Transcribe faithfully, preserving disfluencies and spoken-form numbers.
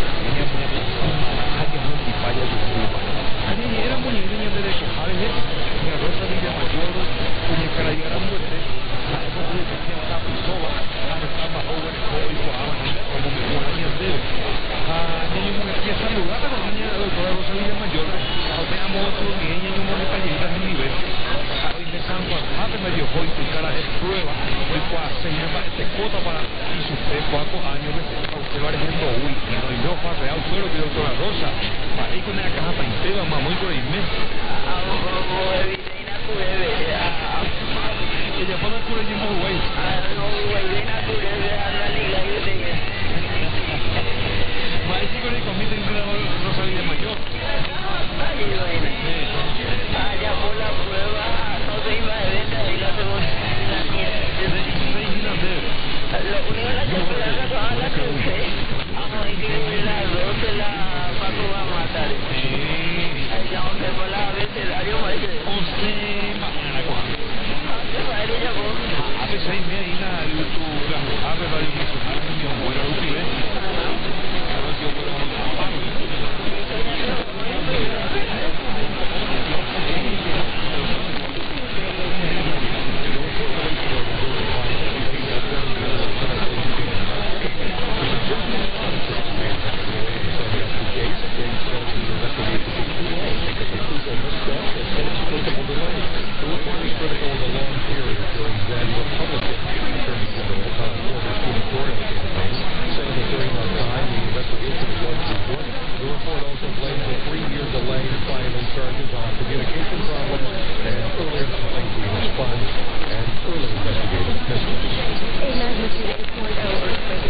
era muy niña de Cojares, la Rosa Villamayor, como para llegar a muerte, la época de que está Pisova, a estaba joven, joven, como me fue a niña a niño muy aquí a saludar a la niña de la doctora Rosa Villamayor, a teníamos otro niño y un montón de talleres en nivel, a de San Juan, a de medio hoy, tu cara de prueba, hoy cual se llama este cota para y sus tres, cuatro años, a usted va diciendo, uy, y no, y no, para real, suelo que doctora Rosa, para ir con la caja para Inteba, mamá, y por ahí mes. Ella fue a cura y muy güey. Más chico le comiste en la Rosa Villamayor. Allá por la prueba, no se iba de venta y la segunda la nieve. Lo único que la chocolate toda la cruce. Vamos a ir que la dos de la Paco va a matar. Allá donde por la abecedario va a ser. Once mañana coja. ¿Qué va a ir ella vos? A veces ahí me hay una YouTube, la ave va a ir a sonar mi abuela lo que ve. A ver si yo puedo A magnitude eight point oh earthquake